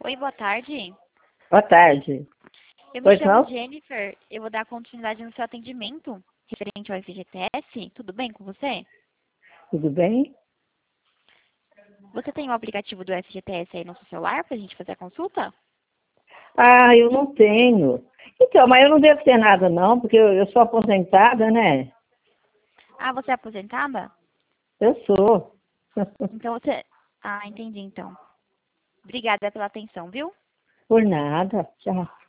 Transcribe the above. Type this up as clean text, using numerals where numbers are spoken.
Oi, boa tarde. Boa tarde. Eu me Pois chamo não? Jennifer. Eu vou dar continuidade no seu atendimento referente ao FGTS. Tudo bem com você? Tudo bem? Você tem o aplicativo do FGTS aí no seu celular para a gente fazer a consulta? Ah, eu não tenho. Então, mas eu não devo ter nada não, porque eu sou aposentada, né? Ah, você é aposentada? Eu sou. Então você... Ah, entendi então. Obrigada pela atenção, viu? Por nada. Tchau.